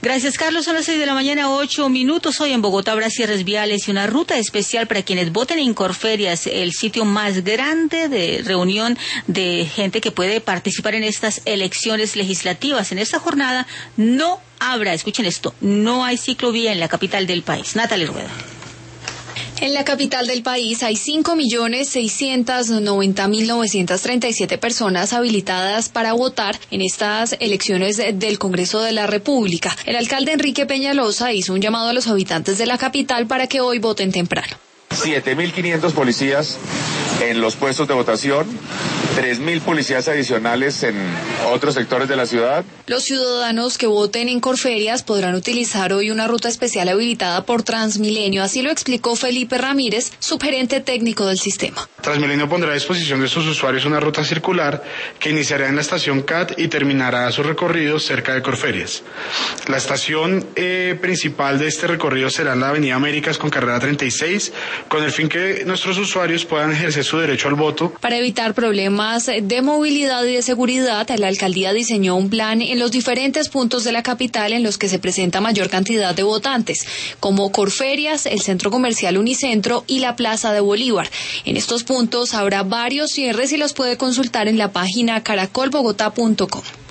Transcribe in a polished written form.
Gracias, Carlos. Son las 6:08 a.m. Hoy en Bogotá habrá cierres viales y una ruta especial para quienes voten en Corferias, el sitio más grande de reunión de gente que puede participar en estas elecciones legislativas. En esta jornada no habrá, escuchen esto, no hay ciclovía en la capital del país. Natalie Rueda. En la capital del país hay 5.690.937 personas habilitadas para votar en estas elecciones del Congreso de la República. El alcalde Enrique Peñalosa hizo un llamado a los habitantes de la capital para que hoy voten temprano. 7.500 policías en los puestos de votación, 3.000 policías adicionales en otros sectores de la ciudad. Los ciudadanos que voten en Corferias podrán utilizar hoy una ruta especial habilitada por Transmilenio, así lo explicó Felipe Ramírez, subgerente técnico del sistema. Transmilenio pondrá a disposición de sus usuarios una ruta circular que iniciará en la estación CAT y terminará su recorrido cerca de Corferias. La estación principal de este recorrido será en la Avenida Américas con carrera 36, con el fin que nuestros usuarios puedan ejercer su derecho al voto. Para evitar problemas de movilidad y de seguridad, la alcaldía diseñó un plan en los diferentes puntos de la capital en los que se presenta mayor cantidad de votantes, como Corferias, el Centro Comercial Unicentro y la Plaza de Bolívar. En estos puntos habrá varios cierres y los puede consultar en la página caracolbogotá.com.